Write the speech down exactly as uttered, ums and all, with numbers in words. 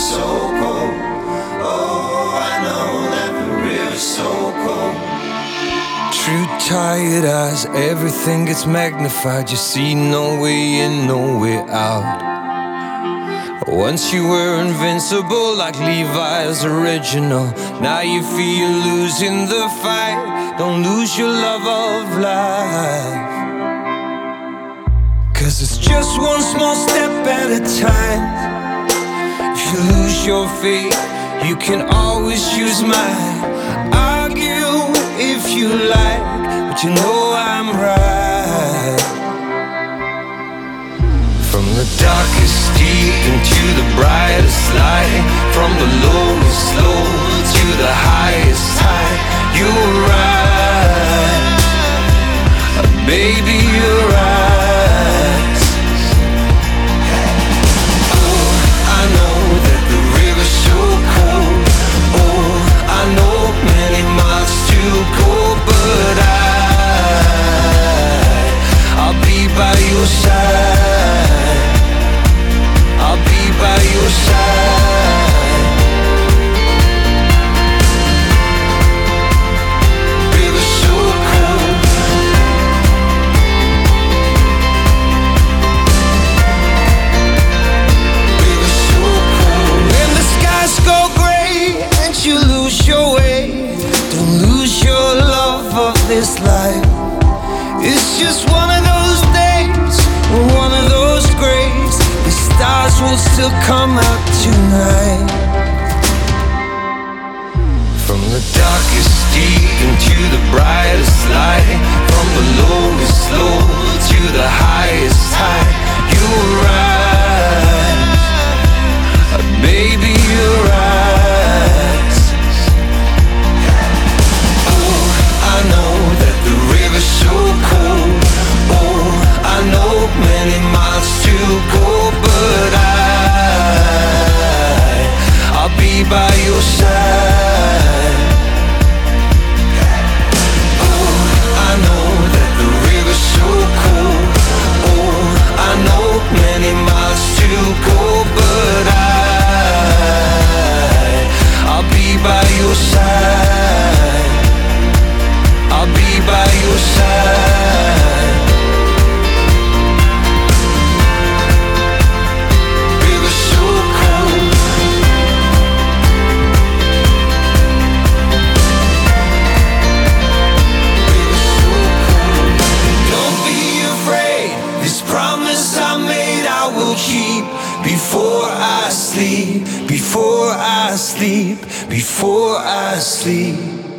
so cold. Oh, I know that the river's so cold. True tired eyes, everything gets magnified. You see no way in, no way out. Once you were invincible like Levi's original. Now you feel losing the fight. Don't lose your love of life, 'cause it's just one small step at a time. If you lose your faith, you can always choose mine. Argue if you like, but you know I'm right. From the darkest deep into the brightest light, from the lowest low to the highest high, you're right, baby, you're right. Oh, I know that the river's so cold. Oh, I know many miles to go, but I, I'll be by your side. I'll be by your side. River's so cold. River's so cold. When the skies go gray and you lose your way, don't lose your love of this life. It's just one of those days, one of those grays. The stars will still come out tonight. From the darkest deep into the brightest light, from the lowest low to the highest high, you're right, baby, you're right. Oh, I know that the river's so cold. Oh, I know many miles to go, but I, I'll be by your side. Oh, I know that the river's so cold. Oh, I know many miles to go, but I, I'll be by your side. I'll be by your side. River's so cold. River's so cold. Don't be afraid. This promise I made I will keep. Before I sleep, before I sleep, before I sleep.